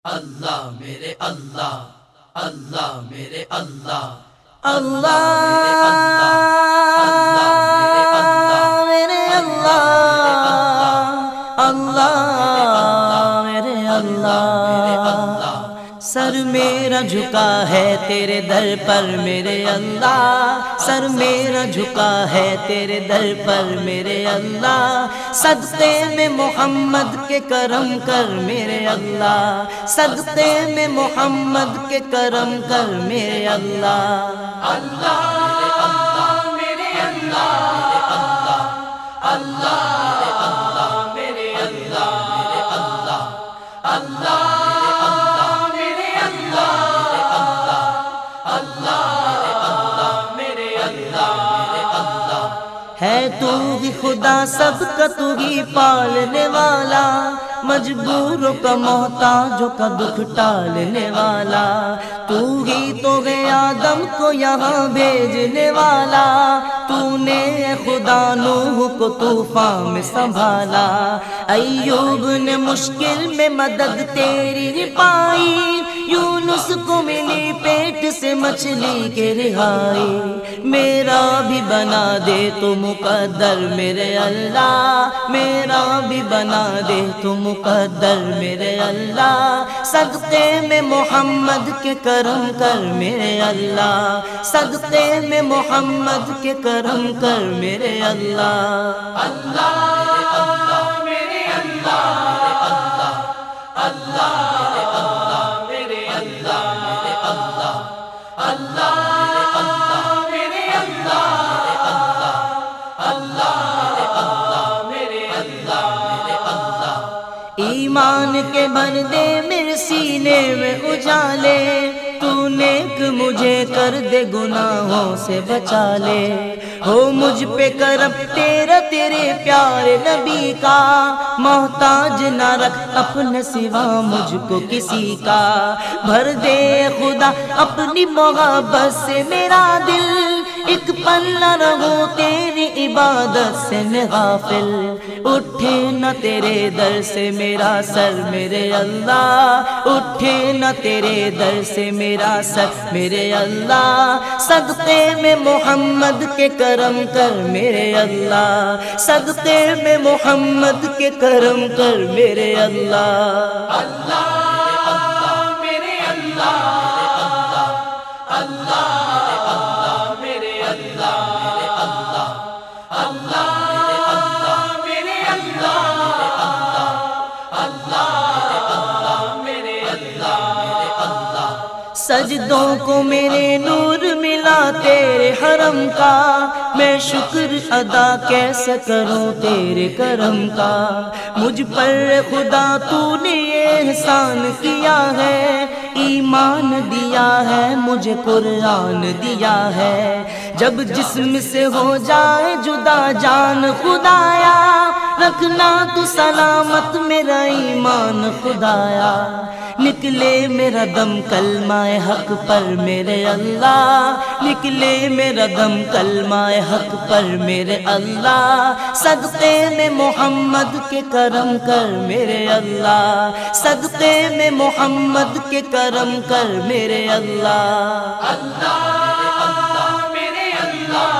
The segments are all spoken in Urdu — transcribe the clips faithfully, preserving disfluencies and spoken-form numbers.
اللہ میرے اللہ، اللہ میرے اللہ، اللہ میرے اللہ، اللہ میرے اللہ، سر میرا جھکا ہے تیرے در پر میرے اللہ، سر میرا جھکا ہے تیرے در پر میرے اللہ، صدقے میں محمد کے کرم کر میرے اللہ، صدقے میں محمد کے کرم کر میرے اللہ۔ اللہ میرے اللہ، اللہ میرے اللہ، اللہ میرے اللہ، اللہ میرے اللہ۔ ہے تو ہی خدا سب کا تو ہی پالنے والا، مجبوروں کا محتاجوں کا دکھ ٹالنے والا، تو ہی تو ہے آدم کو یہاں بھیجنے والا، تو نے خدا نوح کو طوفان میں سنبھالا، ایوب نے مشکل میں مدد تیری پائی، یونس کو ملی پیٹ سے مچھلی کے رہائی، میرا بھی بنا دے تو مقدر میرے اللہ، میرا بھی بنا دے تو مقدر میرے اللہ، صدقے میں محمد کے کرم کر میرے اللہ، صدقے میں محمد کے کرم کر میرے اللہ۔ اللہ میرے اللہ، اللہ میرے اللہ، اللہ میرے اللہ، اللہ میرے اللہ۔ ایمان کے بھر دے میرے سینے میں اجالے، تو نیک مجھے کر دے گناہوں سے بچا لے، ہو مجھ پہ کرم تیرا تیرے پیارے نبی کا، محتاج نہ رکھ اپنے سوا مجھ کو کسی کا، بھر دے خدا اپنی محبت سے میرا دل، ایک پل نہ رہو تیری عبادت سے میں غافل، اٹھے نہ تیرے در سے میرا سر میرے اللہ، اٹھے نہ تیرے در سے میرا سر میرے اللہ، صدقے میں محمد کے کرم کر میرے اللہ، صدقے میں محمد کے کرم کر میرے اللہ۔ اللہ میرے اللہ، اللہ میرے اللہ، اللہ میرے اللہ، اللہ میرے اللہ۔ سجدوں کو میرے نور ملا تیرے حرم کا، میں شکر ادا کیسے کروں تیرے کرم کا، مجھ پر خدا تو نے یہ احسان کیا ہے، ایمان دیا ہے مجھے قرآن دیا ہے، جب جسم سے ہو جائے جدا جان خدایا، رکھنا تو سلامت میرا ایمان خدایا، نکلے میرا دم کلمہ حق پر میرے اللہ، نکلے میرا دم کلمہ حق پر میرے اللہ، صدقے میں محمد کے کرم کر میرے اللہ، صدقے میں محمد کے کرم کر میرے اللہ۔ اللہ میرے اللہ،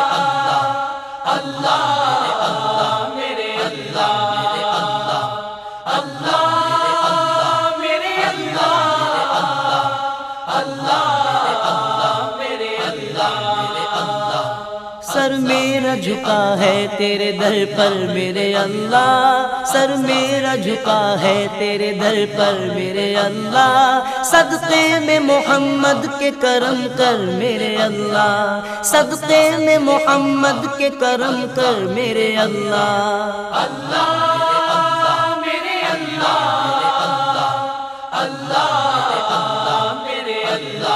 اللہ میرے اللہ، اللہ میرے اللہ، اللہ میرے اللہ۔ سر میرا جھکا ہے تیرے در پر میرے اللہ، سر میرا جھکا ہے تیرے در پر میرے اللہ، صدقے میں محمد کے کرم کر میرے اللہ، صدقے میں محمد کے کرم کر میرے اللہ۔ اللہ میرے اللہ، اللہ میرے اللہ،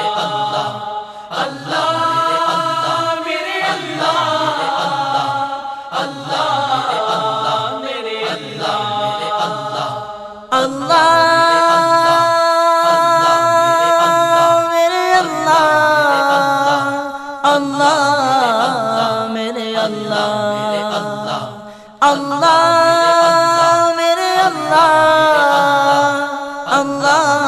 اللہ میرے اللہ، اللہ میرے اللہ۔ اللہ میرے اللہ، اللہ میرے اللہ، اللہ اللہ